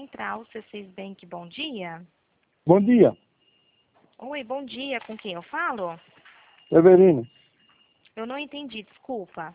Central C6 Bank, bom dia. Bom dia, Oi, bom dia, com quem eu falo? Severino. Eu não entendi, desculpa.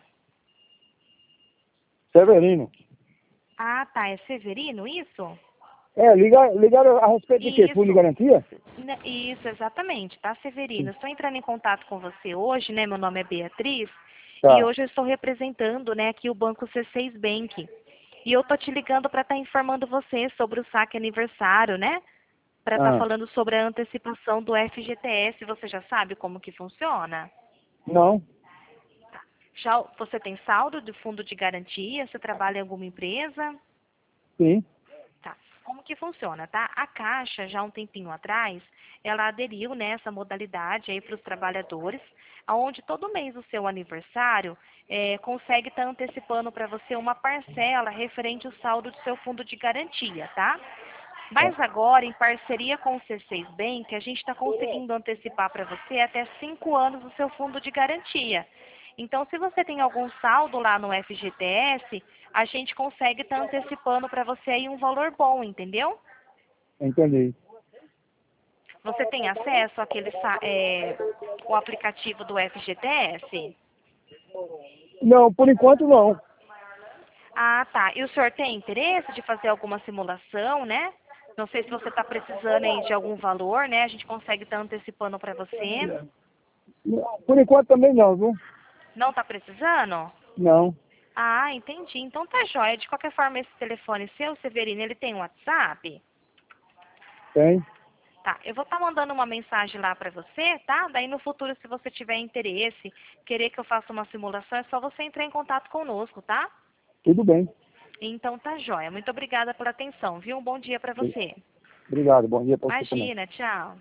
Severino. Ah, tá, é Severino, isso? Ligaram a respeito de quê? Fundo de Isso, garantia? isso, exatamente, tá, Severino? Estou entrando em contato com você hoje, né, meu nome é Beatriz, e Tá. hoje eu estou representando, né, aqui o Banco C6 Bank. E eu tô te ligando para estar informando você sobre o saque aniversário, né? Para estar Ah, falando sobre a antecipação do FGTS. Você já sabe como que funciona? não, Já você tem saldo de fundo de garantia? Você trabalha em alguma empresa? sim. Tá. Como que funciona, tá? A Caixa, já há um tempinho atrás, ela aderiu nessa modalidade aí para os trabalhadores, aonde todo mês do seu aniversário consegue estar antecipando para você uma parcela referente ao saldo do seu fundo de garantia, tá? Tá. Mas agora, em parceria com o C6 Bank, a gente está conseguindo antecipar para você até 5 anos o seu fundo de garantia. Então, se você tem algum saldo lá no FGTS, a gente consegue estar antecipando para você aí um valor bom, entendeu? Entendi. Você tem acesso o aplicativo do FGTS? Não, por enquanto não. Ah, tá. E o senhor tem interesse de fazer alguma simulação, né? Não sei se você está precisando aí de algum valor, né? A gente consegue estar antecipando para você. Por enquanto também não, viu? Não está precisando? Não, Ah, entendi. Então tá jóia. De qualquer forma, esse telefone seu, Severino, ele tem um WhatsApp? tem. Tá, eu vou estar mandando uma mensagem lá para você, tá? Daí no futuro, se você tiver interesse, querer que eu faça uma simulação, é só você entrar em contato conosco, tá? Tudo bem. Então tá jóia. Muito obrigada pela atenção, viu? Um bom dia para você. Obrigado, bom dia para você também. Imagina, tchau.